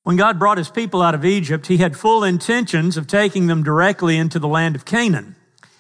When God brought his people out of Egypt, he had full intentions of taking them directly into the land of Canaan.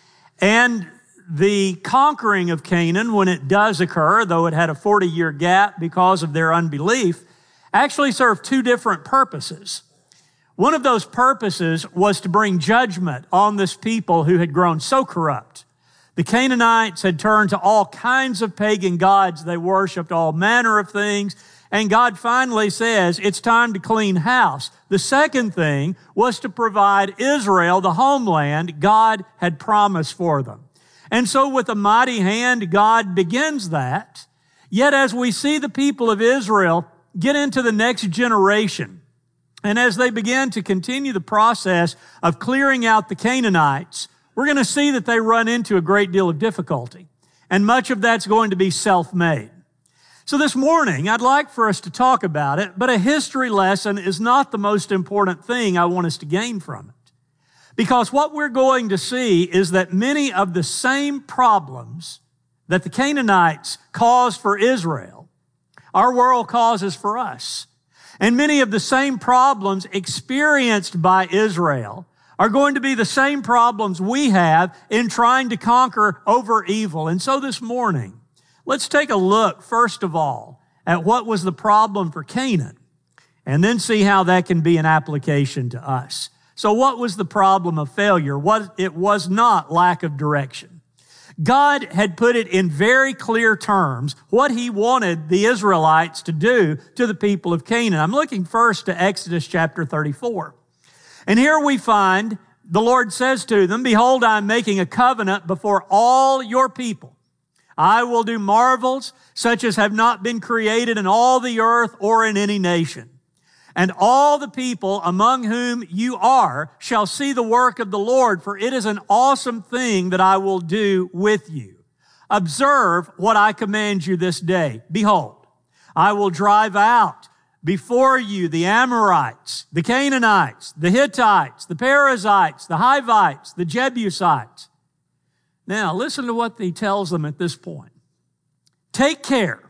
And the conquering of Canaan, when it does occur, though it had a 40-year gap because of their unbelief, actually served two different purposes. One of those purposes was to bring judgment on this people who had grown so corrupt. The Canaanites had turned to all kinds of pagan gods. They worshiped all manner of things. And God finally says, it's time to clean house. The second thing was to provide Israel the homeland God had promised for them. And so with a mighty hand, God begins that. Yet as we see the people of Israel get into the next generation, and as they begin to continue the process of clearing out the Canaanites, we're going to see that they run into a great deal of difficulty. And much of that's going to be self-made. So this morning, I'd like for us to talk about it, but a history lesson is not the most important thing I want us to gain from it. Because what we're going to see is that many of the same problems that the Canaanites caused for Israel, our world causes for us. And many of the same problems experienced by Israel are going to be the same problems we have in trying to conquer over evil. And so this morning, let's take a look, first of all, at what was the problem for Canaan, and then see how that can be an application to us. So what was the problem of failure? It was not lack of direction. God had put it in very clear terms what he wanted the Israelites to do to the people of Canaan. I'm looking first to Exodus chapter 34. And here we find the Lord says to them, "Behold, I am making a covenant before all your people. I will do marvels such as have not been created in all the earth or in any nation. And all the people among whom you are shall see the work of the Lord, for it is an awesome thing that I will do with you. Observe what I command you this day. Behold, I will drive out before you the Amorites, the Canaanites, the Hittites, the Perizzites, the Hivites, the Jebusites." Now, listen to what he tells them at this point. "Take care,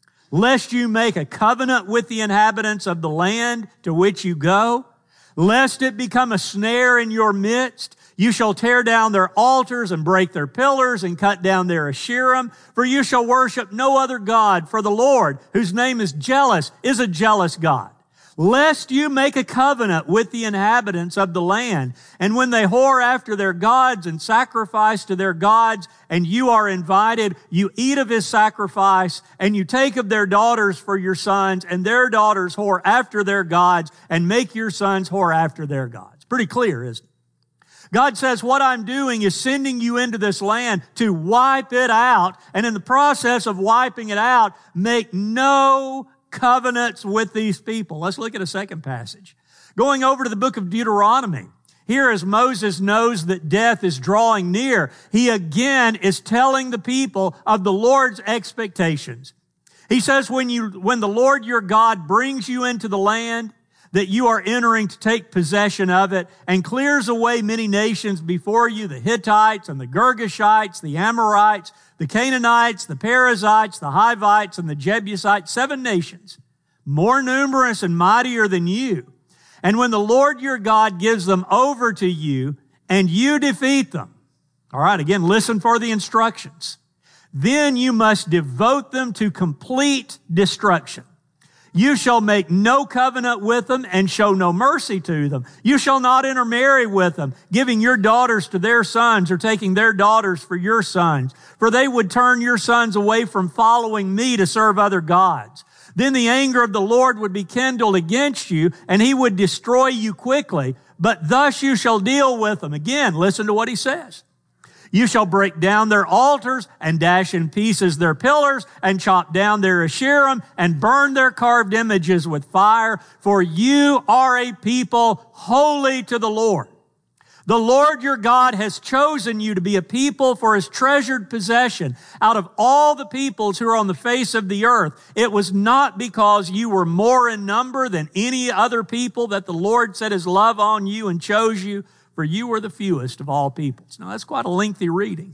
lest you make a covenant with the inhabitants of the land to which you go, lest it become a snare in your midst. You shall tear down their altars and break their pillars and cut down their Asherim, for you shall worship no other God, for the Lord, whose name is jealous, is a jealous God. Lest you make a covenant with the inhabitants of the land, and when they whore after their gods and sacrifice to their gods, and you are invited, you eat of his sacrifice, and you take of their daughters for your sons, and their daughters whore after their gods, and make your sons whore after their gods." Pretty clear, isn't it? God says, what I'm doing is sending you into this land to wipe it out, and in the process of wiping it out, make no covenants with these people. Let's look at a second passage. Going over to the book of Deuteronomy. Here, as Moses knows that death is drawing near, he again is telling the people of the Lord's expectations. He says, when the Lord your God brings you into the land that you are entering to take possession of it, and clears away many nations before you, the Hittites and the Girgashites, the Amorites, the Canaanites, the Perizzites, the Hivites, and the Jebusites, 7 nations, more numerous and mightier than you. And when the Lord your God gives them over to you, and you defeat them," all right, again, listen for the instructions, "then you must devote them to complete destruction. You shall make no covenant with them and show no mercy to them. You shall not intermarry with them, giving your daughters to their sons or taking their daughters for your sons, for they would turn your sons away from following me to serve other gods. Then the anger of the Lord would be kindled against you, and he would destroy you quickly. But thus you shall deal with them." Again, listen to what he says. "You shall break down their altars and dash in pieces their pillars and chop down their Asherim and burn their carved images with fire, for you are a people holy to the Lord. The Lord your God has chosen you to be a people for his treasured possession out of all the peoples who are on the face of the earth. It was not because you were more in number than any other people that the Lord set his love on you and chose you, for you were the fewest of all peoples." Now, that's quite a lengthy reading.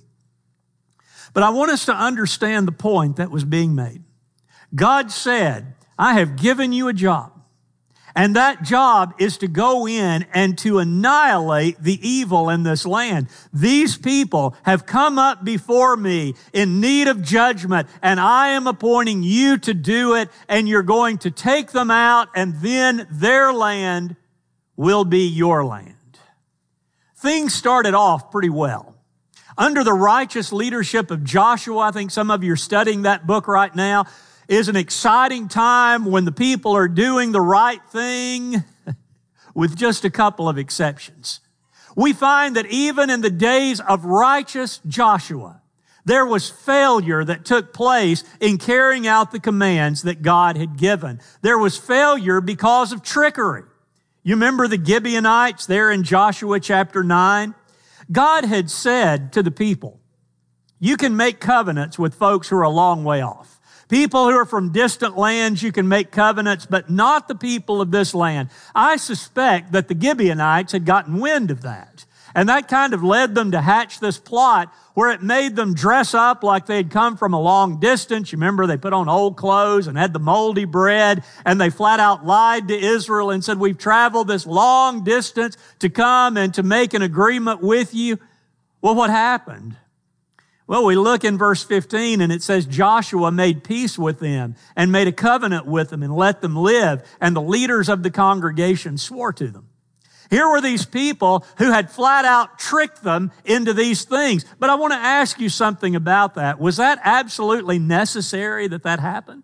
But I want us to understand the point that was being made. God said, "I have given you a job, And that job is to go in and to annihilate the evil in this land. These people have come up before me in need of judgment, and I am appointing you to do it, and you're going to take them out, and then their land will be your land. Things started off pretty well. Under the righteous leadership of Joshua, I think some of you are studying that book right now, is an exciting time when the people are doing the right thing with just a couple of exceptions. We find that even in the days of righteous Joshua, there was failure that took place in carrying out the commands that God had given. There was failure because of trickery. You remember the Gibeonites there in Joshua chapter 9? God had said to the people, you can make covenants with folks who are a long way off. People who are from distant lands, you can make covenants, but not the people of this land. I suspect that the Gibeonites had gotten wind of that. And that kind of led them to hatch this plot where it made them dress up like they had come from a long distance. You remember they put on old clothes and had the moldy bread, and they flat out lied to Israel and said, we've traveled this long distance to come and to make an agreement with you. Well, what happened? Well, we look in verse 15 and it says Joshua made peace with them and made a covenant with them and let them live. And the leaders of the congregation swore to them. Here were these people who had flat out tricked them into these things. But I want to ask you something about that. Was that absolutely necessary that happened?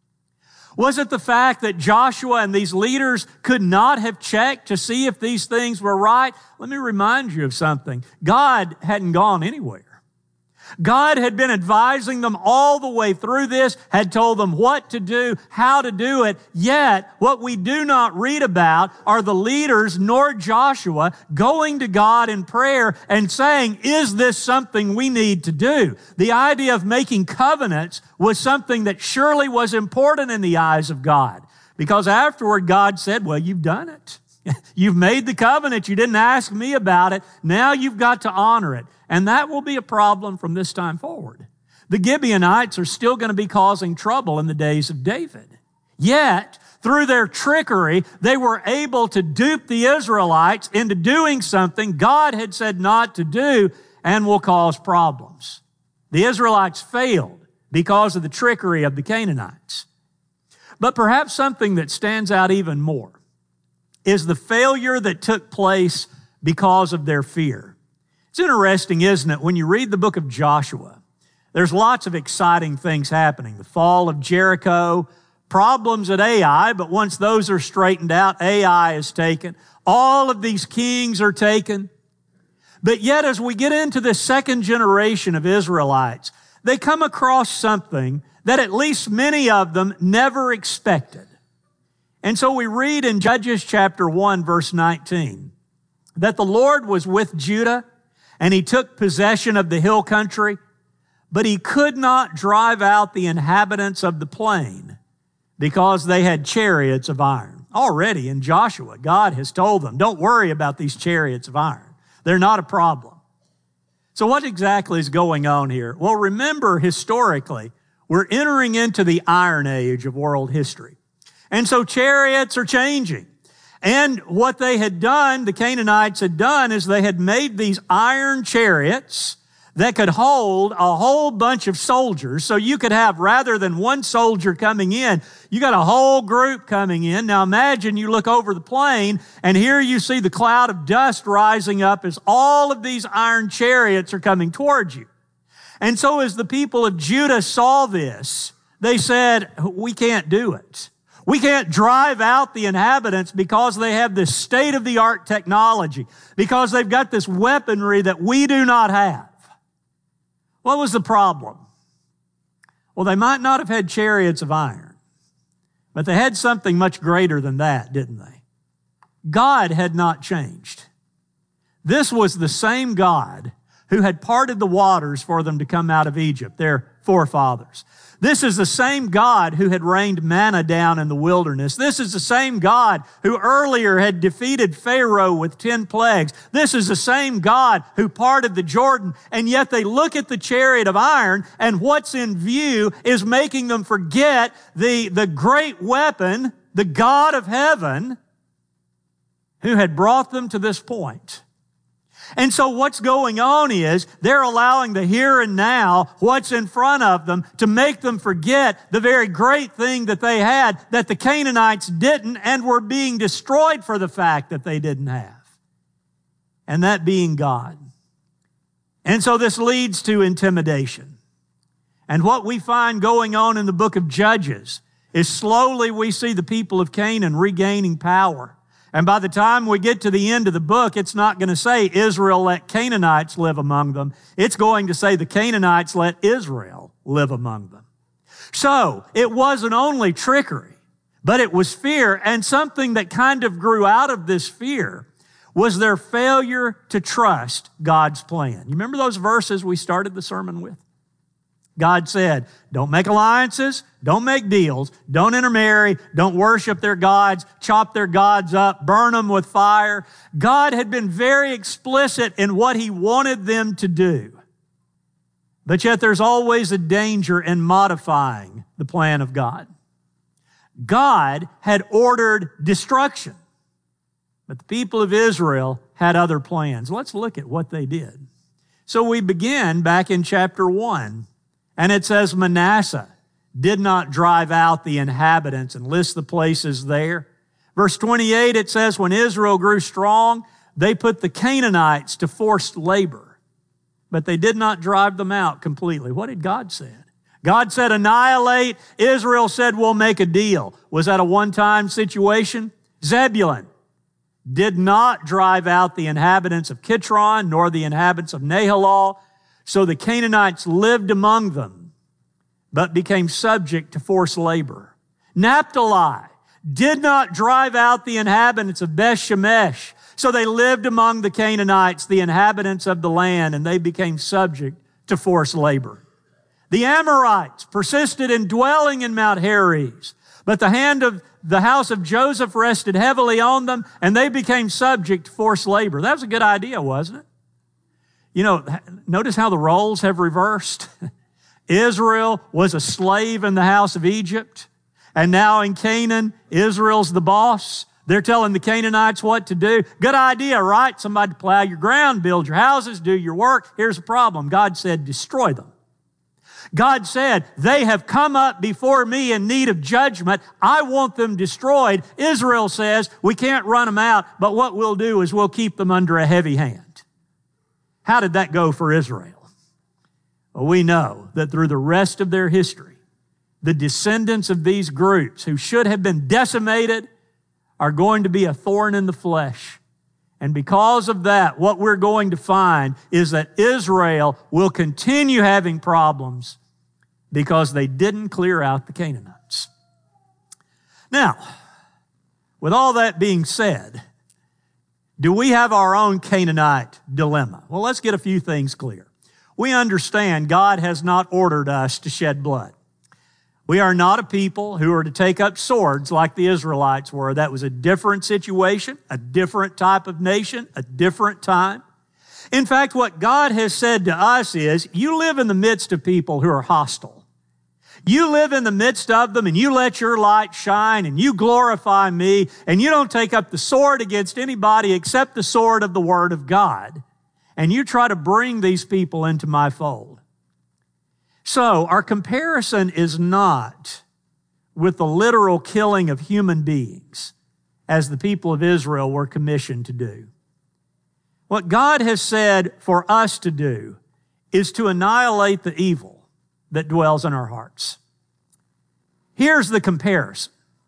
Was it the fact that Joshua and these leaders could not have checked to see if these things were right? Let me remind you of something. God hadn't gone anywhere. God had been advising them all the way through this, had told them what to do, how to do it. Yet, what we do not read about are the leaders nor Joshua going to God in prayer and saying, is this something we need to do? The idea of making covenants was something that surely was important in the eyes of God. Because afterward, God said, well, you've done it. You've made the covenant. You didn't ask me about it. Now you've got to honor it. And that will be a problem from this time forward. The Gibeonites are still going to be causing trouble in the days of David. Yet, through their trickery, they were able to dupe the Israelites into doing something God had said not to do and will cause problems. The Israelites failed because of the trickery of the Canaanites. But perhaps something that stands out even more is the failure that took place because of their fear. It's interesting, isn't it? When you read the book of Joshua, there's lots of exciting things happening. The fall of Jericho, problems at Ai, but once those are straightened out, Ai is taken. All of these kings are taken. But yet, as we get into the second generation of Israelites, they come across something that at least many of them never expected. And so we read in Judges chapter 1, verse 19, that the Lord was with Judah, and he took possession of the hill country, but he could not drive out the inhabitants of the plain because they had chariots of iron. Already in Joshua, God has told them, don't worry about these chariots of iron. They're not a problem. So what exactly is going on here? Well, remember, historically, we're entering into the Iron Age of world history. And so chariots are changing. And what they had done, the Canaanites had done, is they had made these iron chariots that could hold a whole bunch of soldiers. So you could have, rather than one soldier coming in, you got a whole group coming in. Now imagine you look over the plain, and here you see the cloud of dust rising up as all of these iron chariots are coming towards you. And so as the people of Judah saw this, they said, we can't do it. We can't drive out the inhabitants because they have this state-of-the-art technology, because they've got this weaponry that we do not have. What was the problem? Well, they might not have had chariots of iron, but they had something much greater than that, didn't they? God had not changed. This was the same God who had parted the waters for them to come out of Egypt, their forefathers. This is the same God who had rained manna down in the wilderness. This is the same God who earlier had defeated Pharaoh with 10 plagues. This is the same God who parted the Jordan. And yet they look at the chariot of iron, and what's in view is making them forget the great weapon the God of heaven who had brought them to this point. And so what's going on is they're allowing the here and now, what's in front of them, to make them forget the very great thing that they had that the Canaanites didn't and were being destroyed for the fact that they didn't have. And that being God. And so this leads to intimidation. And what we find going on in the book of Judges is slowly we see the people of Canaan regaining power. And by the time we get to the end of the book, it's not going to say Israel let Canaanites live among them. It's going to say the Canaanites let Israel live among them. So it wasn't only trickery, but it was fear. And something that kind of grew out of this fear was their failure to trust God's plan. You remember those verses we started the sermon with? God said, don't make alliances, don't make deals, don't intermarry, don't worship their gods, chop their gods up, burn them with fire. God had been very explicit in what He wanted them to do. But yet there's always a danger in modifying the plan of God. God had ordered destruction, but the people of Israel had other plans. Let's look at what they did. So we begin back in chapter 1. And it says Manasseh did not drive out the inhabitants and list the places there. Verse 28, it says, when Israel grew strong, they put the Canaanites to forced labor, but they did not drive them out completely. What did God say? God said, annihilate. Israel said, we'll make a deal. Was that a one-time situation? Zebulun did not drive out the inhabitants of Kitron, nor the inhabitants of Nahalal. So the Canaanites lived among them, but became subject to forced labor. Naphtali did not drive out the inhabitants of Beth Shemesh. So they lived among the Canaanites, the inhabitants of the land, and they became subject to forced labor. The Amorites persisted in dwelling in Mount Heres, but the hand of the house of Joseph rested heavily on them, and they became subject to forced labor. That was a good idea, wasn't it? You know, notice how the roles have reversed. Israel was a slave in the house of Egypt, and now in Canaan, Israel's the boss. They're telling the Canaanites what to do. Good idea, right? Somebody to plow your ground, build your houses, do your work. Here's the problem. God said, destroy them. God said, they have come up before me in need of judgment. I want them destroyed. Israel says, we can't run them out, but what we'll do is we'll keep them under a heavy hand. How did that go for Israel? Well, we know that through the rest of their history, the descendants of these groups who should have been decimated are going to be a thorn in the flesh. And because of that, what we're going to find is that Israel will continue having problems because they didn't clear out the Canaanites. Now, with all that being said, do we have our own Canaanite dilemma? Well, let's get a few things clear. We understand God has not ordered us to shed blood. We are not a people who are to take up swords like the Israelites were. That was a different situation, a different type of nation, a different time. In fact, what God has said to us is, you live in the midst of people who are hostile. You live in the midst of them and you let your light shine and you glorify me and you don't take up the sword against anybody except the sword of the Word of God. And you try to bring these people into my fold. So our comparison is not with the literal killing of human beings as the people of Israel were commissioned to do. What God has said for us to do is to annihilate the evil that dwells in our hearts. Here's the comparison.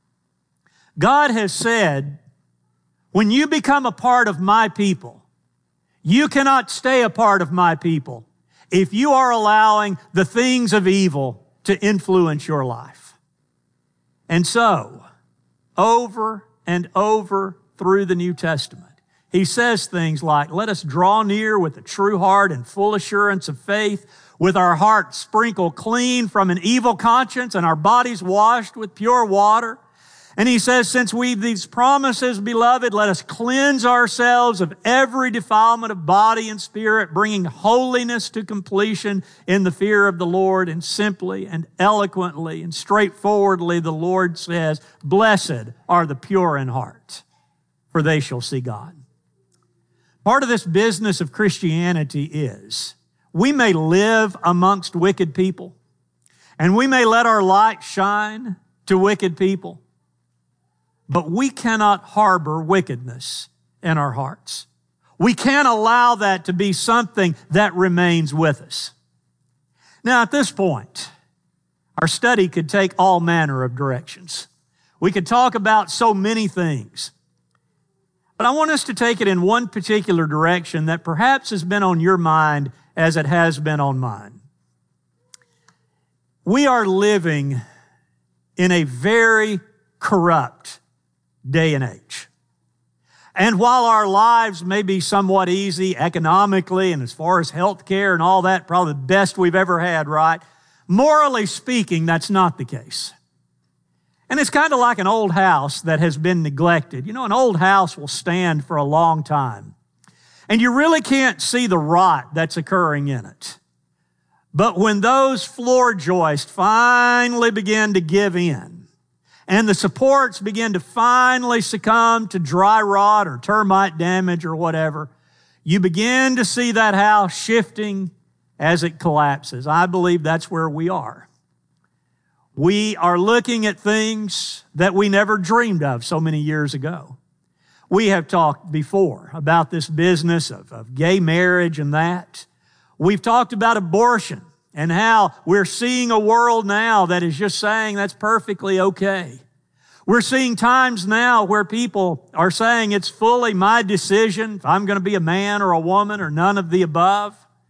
God has said, when you become a part of my people, you cannot stay a part of my people if you are allowing the things of evil to influence your life. And so, over and over through the New Testament, He says things like, let us draw near with a true heart and full assurance of faith, with our hearts sprinkled clean from an evil conscience and our bodies washed with pure water. And he says, since we've these promises, beloved, let us cleanse ourselves of every defilement of body and spirit, bringing holiness to completion in the fear of the Lord. And simply and eloquently and straightforwardly, the Lord says, blessed are the pure in heart, for they shall see God. Part of this business of Christianity is we may live amongst wicked people, and we may let our light shine to wicked people, but we cannot harbor wickedness in our hearts. We can't allow that to be something that remains with us. Now, at this point, our study could take all manner of directions. We could talk about so many things. But I want us to take it in one particular direction that perhaps has been on your mind as it has been on mine. We are living in a very corrupt day and age. And while our lives may be somewhat easy economically and as far as health care and all that, probably the best we've ever had, right? Morally speaking, that's not the case. And it's kind of like an old house that has been neglected. You know, an old house will stand for a long time, and you really can't see the rot that's occurring in it. But when those floor joists finally begin to give in, and the supports begin to finally succumb to dry rot or termite damage or whatever, you begin to see that house shifting as it collapses. I believe that's where we are. We are looking at things that we never dreamed of so many years ago. We have talked before about this business of gay marriage and that. We've talked about abortion and how we're seeing a world now that is just saying that's perfectly okay. We're seeing times now where people are saying it's fully my decision if I'm going to be a man or a woman or none of the above.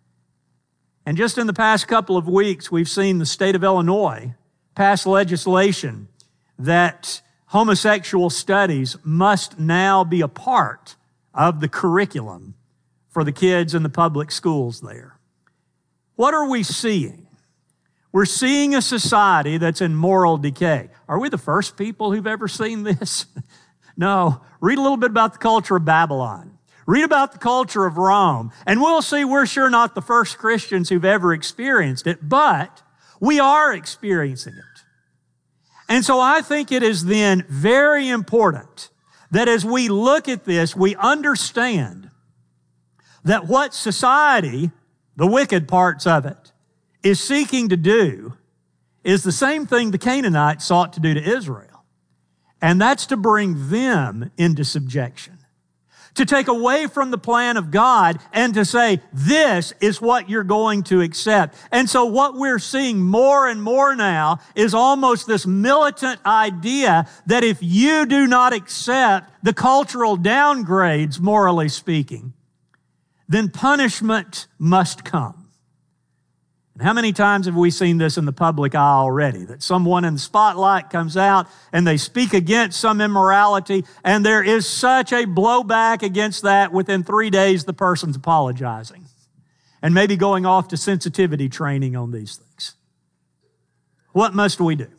And just in the past couple of weeks, we've seen the state of Illinois pass legislation that homosexual studies must now be a part of the curriculum for the kids in the public schools there. What are we seeing? We're seeing a society that's in moral decay. Are we the first people who've ever seen this? No. Read a little bit about the culture of Babylon. Read about the culture of Rome, and we'll see we're sure not the first Christians who've ever experienced it, but we are experiencing it. And so I think it is then very important that as we look at this, we understand that what society, the wicked parts of it, is seeking to do is the same thing the Canaanites sought to do to Israel. And that's to bring them into subjection. To take away from the plan of God and to say, this is what you're going to accept. And so what we're seeing more and more now is almost this militant idea that if you do not accept the cultural downgrades, morally speaking, then punishment must come. And how many times have we seen this in the public eye already? That someone in the spotlight comes out and they speak against some immorality, and there is such a blowback against that, within 3 days the person's apologizing and maybe going off to sensitivity training on these things. What must we do?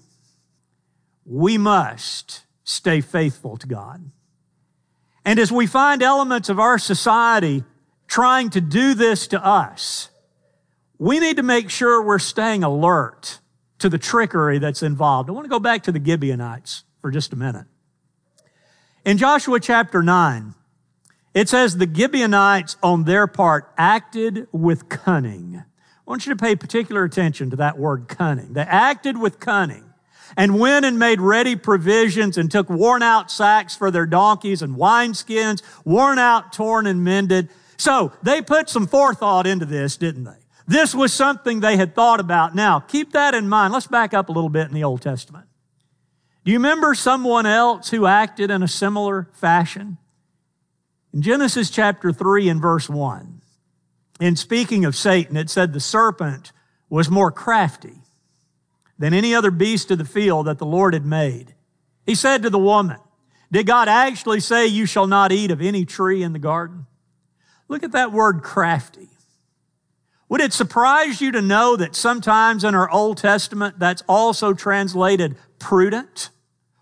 We must stay faithful to God. And as we find elements of our society trying to do this to us, we need to make sure we're staying alert to the trickery that's involved. I want to go back to the Gibeonites for just a minute. In Joshua chapter 9, it says the Gibeonites on their part acted with cunning. I want you to pay particular attention to that word cunning. They acted with cunning and went and made ready provisions and took worn out sacks for their donkeys and wineskins, worn out, torn, and mended. So they put some forethought into this, didn't they? This was something they had thought about. Now, keep that in mind. Let's back up a little bit in the Old Testament. Do you remember someone else who acted in a similar fashion? In Genesis chapter 3 and verse 1, in speaking of Satan, it said the serpent was more crafty than any other beast of the field that the Lord had made. He said to the woman, did God actually say you shall not eat of any tree in the garden? Look at that word crafty. Would it surprise you to know that sometimes in our Old Testament that's also translated prudent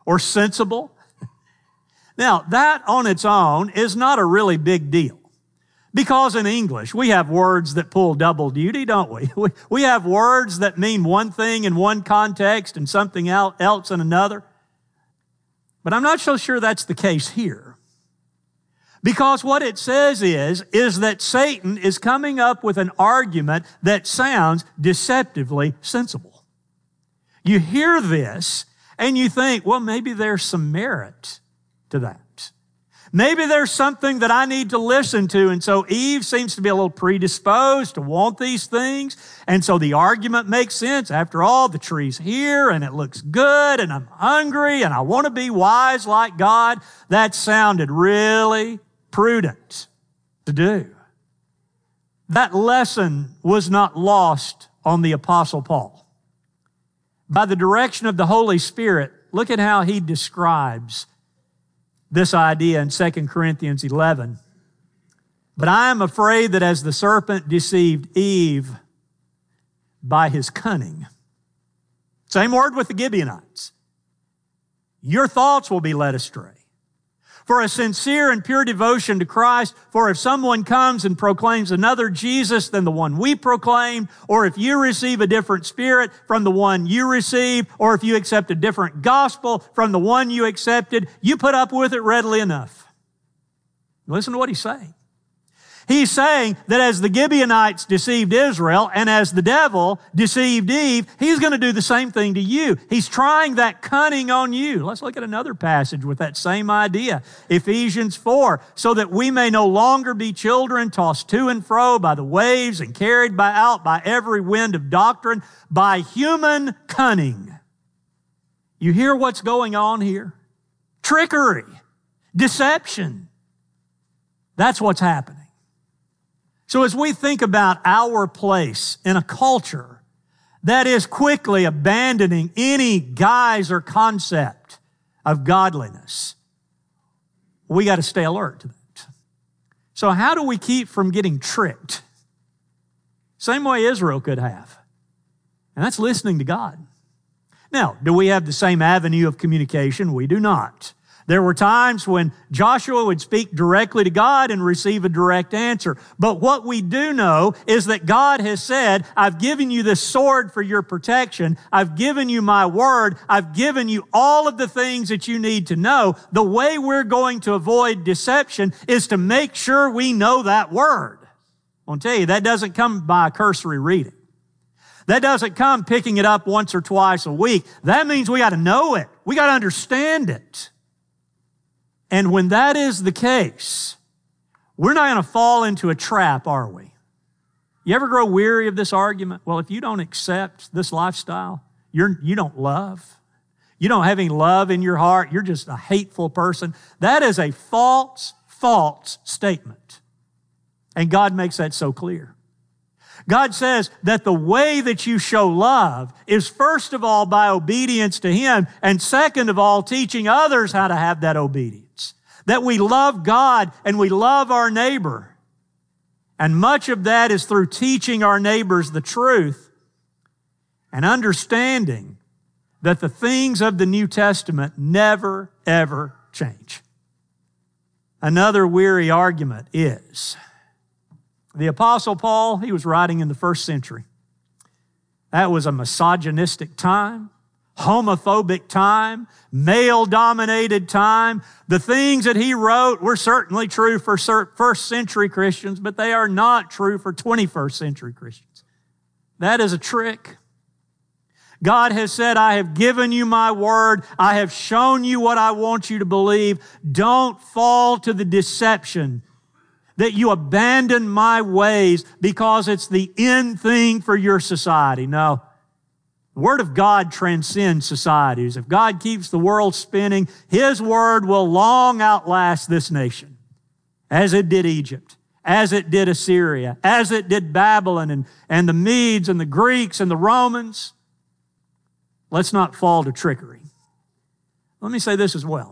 or sensible. Now, that on its own is not a really big deal. Because in English, we have words that pull double duty, don't we? We have words that mean one thing in one context and something else in another. But I'm not so sure that's the case here. Because what it says is that Satan is coming up with an argument that sounds deceptively sensible. You hear this and you think, well, maybe there's some merit to that. Maybe there's something that I need to listen to. And so Eve seems to be a little predisposed to want these things. And so the argument makes sense. After all, the tree's here and it looks good and I'm hungry and I want to be wise like God. That sounded really prudent to do. That lesson was not lost on the Apostle Paul. By the direction of the Holy Spirit, look at how he describes this idea in 2 Corinthians 11. But I am afraid that as the serpent deceived Eve by his cunning, same word with the Gibeonites, your thoughts will be led astray. For a sincere and pure devotion to Christ, for if someone comes and proclaims another Jesus than the one we proclaim, or if you receive a different spirit from the one you received, or if you accept a different gospel from the one you accepted, you put up with it readily enough. Listen to what he's saying. He's saying that as the Gibeonites deceived Israel and as the devil deceived Eve, he's going to do the same thing to you. He's trying that cunning on you. Let's look at another passage with that same idea. Ephesians 4, so that we may no longer be children tossed to and fro by the waves and carried out by every wind of doctrine, by human cunning. You hear what's going on here? Trickery, deception. That's what's happening. So as we think about our place in a culture that is quickly abandoning any guise or concept of godliness, we got to stay alert to that. So how do we keep from getting tricked? Same way Israel could have. And that's listening to God. Now, do we have the same avenue of communication? We do not. There were times when Joshua would speak directly to God and receive a direct answer. But what we do know is that God has said, I've given you this sword for your protection. I've given you my word. I've given you all of the things that you need to know. The way we're going to avoid deception is to make sure we know that word. I'll tell you, that doesn't come by cursory reading. That doesn't come picking it up once or twice a week. That means we got to know it. We got to understand it. And when that is the case, we're not going to fall into a trap, are we? You ever grow weary of this argument? Well, if you don't accept this lifestyle, you don't love. You don't have any love in your heart. You're just a hateful person. That is a false statement. And God makes that so clear. God says that the way that you show love is first of all by obedience to Him, and second of all, teaching others how to have that obedience. That we love God and we love our neighbor. And much of that is through teaching our neighbors the truth and understanding that the things of the New Testament never, ever change. Another weary argument is the Apostle Paul, he was writing in the first century. That was a misogynistic time, homophobic time, male-dominated time. The things that he wrote were certainly true for first century Christians, but they are not true for 21st century Christians. That is a trick. God has said, I have given you my word. I have shown you what I want you to believe. Don't fall to the deception that you abandon my ways because it's the in thing for your society. No. The Word of God transcends societies. If God keeps the world spinning, His Word will long outlast this nation, as it did Egypt, as it did Assyria, as it did Babylon and the Medes and the Greeks and the Romans. Let's not fall to trickery. Let me say this as well.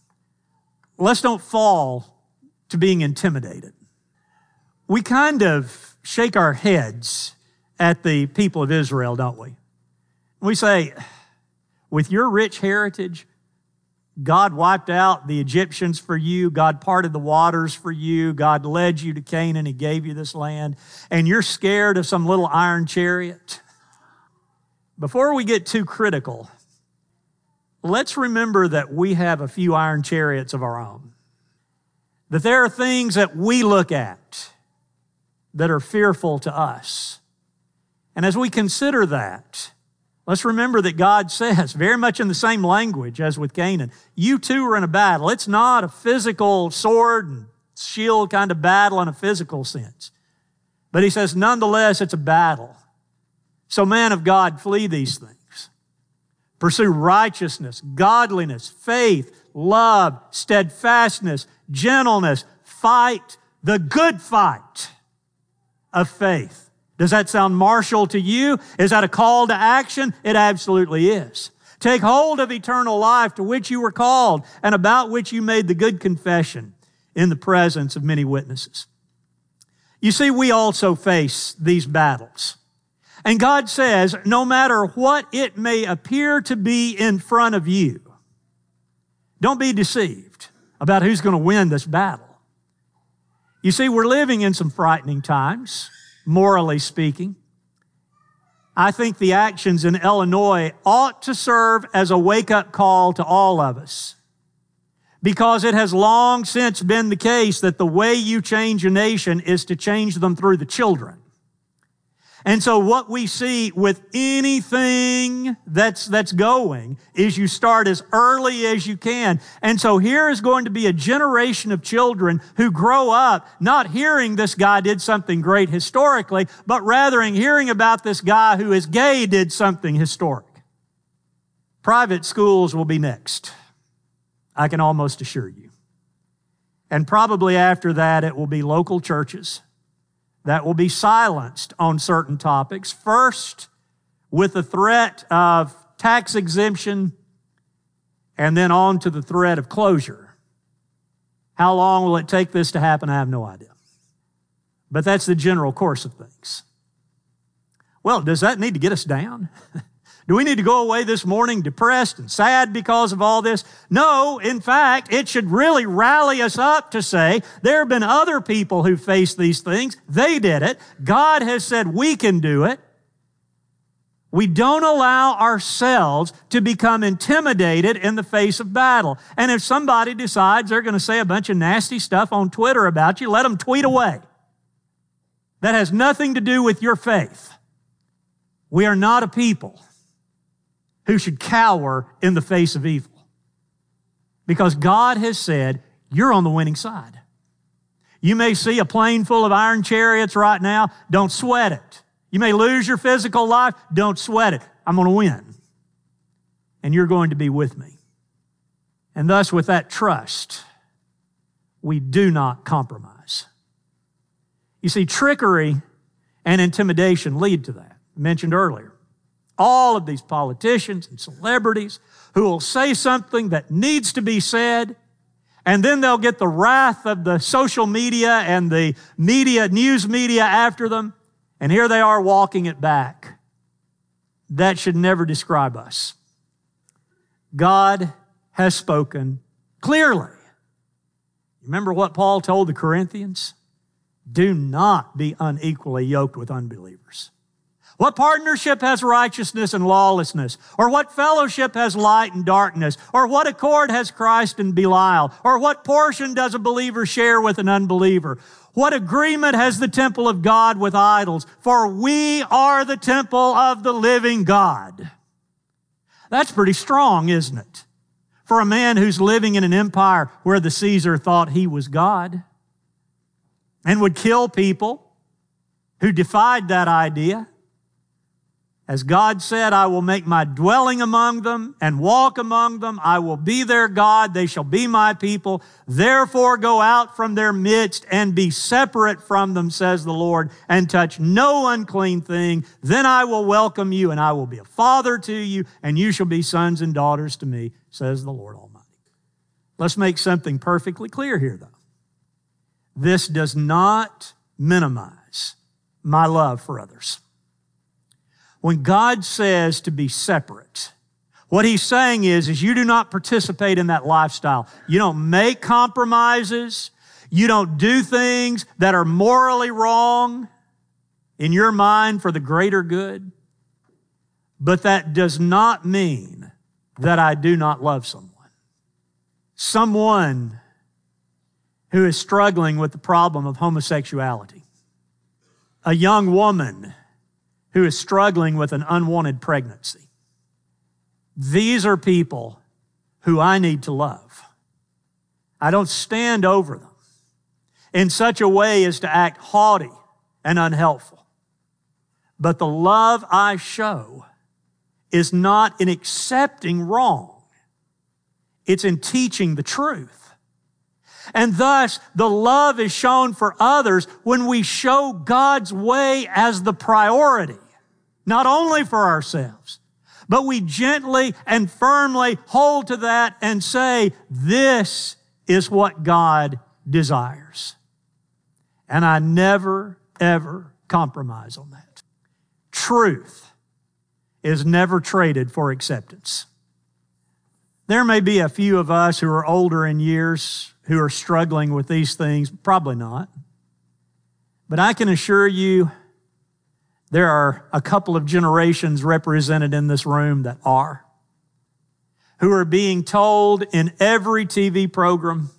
Let's don't fall to being intimidated. We kind of shake our heads at the people of Israel, don't we? We say, with your rich heritage, God wiped out the Egyptians for you. God parted the waters for you. God led you to Canaan. He gave you this land. And you're scared of some little iron chariot. Before we get too critical, let's remember that we have a few iron chariots of our own. That there are things that we look at that are fearful to us. And as we consider that, let's remember that God says, very much in the same language as with Canaan, you too are in a battle. It's not a physical sword and shield kind of battle in a physical sense. But he says, nonetheless, it's a battle. So, man of God, flee these things. Pursue righteousness, godliness, faith, love, steadfastness, gentleness. Fight the good fight of faith. Does that sound martial to you? Is that a call to action? It absolutely is. Take hold of eternal life to which you were called and about which you made the good confession in the presence of many witnesses. You see, we also face these battles. And God says, no matter what it may appear to be in front of you, don't be deceived about who's going to win this battle. You see, we're living in some frightening times, morally speaking. I think the actions in Illinois ought to serve as a wake-up call to all of us, because it has long since been the case that the way you change a nation is to change them through the children. And so what we see with anything that's going is you start as early as you can. And so here is going to be a generation of children who grow up not hearing this guy did something great historically, but rather in hearing about this guy who is gay did something historic. Private schools will be next, I can almost assure you. And probably after that, it will be local churches that will be silenced on certain topics. First, with the threat of tax exemption, and then on to the threat of closure. How long will it take this to happen? I have no idea. But that's the general course of things. Well, does that need to get us down? Do we need to go away this morning depressed and sad because of all this? No, in fact, it should really rally us up to say there have been other people who faced these things. They did it. God has said we can do it. We don't allow ourselves to become intimidated in the face of battle. And if somebody decides they're going to say a bunch of nasty stuff on Twitter about you, let them tweet away. That has nothing to do with your faith. We are not a people who should cower in the face of evil. Because God has said, you're on the winning side. You may see a plane full of iron chariots right now. Don't sweat it. You may lose your physical life. Don't sweat it. I'm going to win. And you're going to be with me. And thus, with that trust, we do not compromise. You see, trickery and intimidation lead to that. I mentioned earlier. All of these politicians and celebrities who will say something that needs to be said, and then they'll get the wrath of the social media and the media, news media after them, and here they are walking it back. That should never describe us. God has spoken clearly. Remember what Paul told the Corinthians? Do not be unequally yoked with unbelievers. What partnership has righteousness and lawlessness? Or what fellowship has light and darkness? Or what accord has Christ and Belial? Or what portion does a believer share with an unbeliever? What agreement has the temple of God with idols? For we are the temple of the living God. That's pretty strong, isn't it? For a man who's living in an empire where the Caesar thought he was God and would kill people who defied that idea. As God said, I will make my dwelling among them and walk among them. I will be their God. They shall be my people. Therefore go out from their midst and be separate from them, says the Lord, and touch no unclean thing. Then I will welcome you, and I will be a father to you, and you shall be sons and daughters to me, says the Lord Almighty. Let's make something perfectly clear here, though. This does not minimize my love for others. When God says to be separate, What he's saying is you do not participate in that lifestyle. You don't make compromises. You don't do things that are morally wrong in your mind for the greater good. But that does not mean that I do not love someone. Someone who is struggling with the problem of homosexuality. A young woman who is struggling with an unwanted pregnancy. These are people who I need to love. I don't stand over them in such a way as to act haughty and unhelpful. But the love I show is not in accepting wrong. It's in teaching the truth. And thus, the love is shown for others when we show God's way as the priority, not only for ourselves, but we gently and firmly hold to that and say, this is what God desires. And I never, ever compromise on that. Truth is never traded for acceptance. There may be a few of us who are older in years who are struggling with these things. Probably not. But I can assure you there are a couple of generations represented in this room that are, who are being told in every TV program,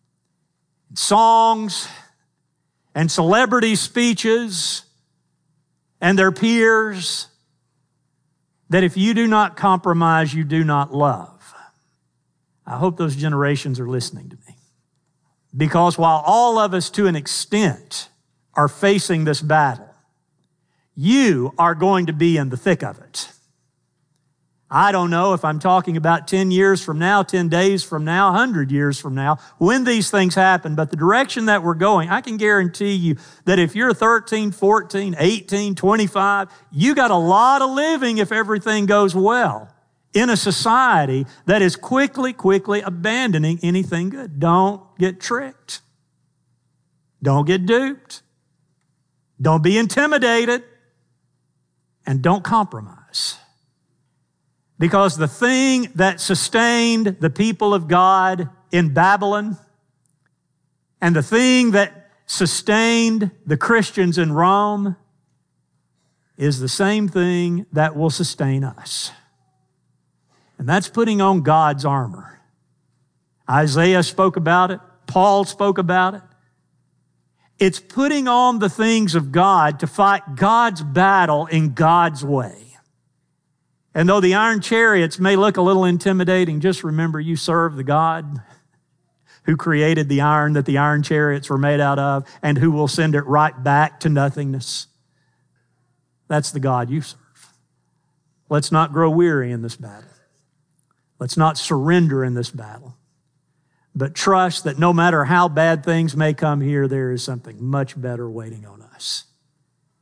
songs, and celebrity speeches, and their peers, that if you do not compromise, you do not love. I hope those generations are listening to me. Because while all of us to an extent are facing this battle, you are going to be in the thick of it. I don't know if I'm talking about 10 years from now, 10 days from now, 100 years from now, when these things happen, but the direction that we're going, I can guarantee you that if you're 13, 14, 18, 25, you got a lot of living if everything goes well in a society that is quickly abandoning anything good. Don't get tricked. Don't get duped. Don't be intimidated. And don't compromise. Because the thing that sustained the people of God in Babylon and the thing that sustained the Christians in Rome is the same thing that will sustain us. And that's putting on God's armor. Isaiah spoke about it. Paul spoke about it. It's putting on the things of God to fight God's battle in God's way. And though the iron chariots may look a little intimidating, just remember you serve the God who created the iron that the iron chariots were made out of and who will send it right back to nothingness. That's the God you serve. Let's not grow weary in this battle. Let's not surrender in this battle. But trust that no matter how bad things may come here, there is something much better waiting on us.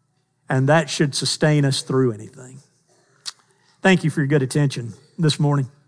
And that should sustain us through anything. Thank you for your good attention this morning.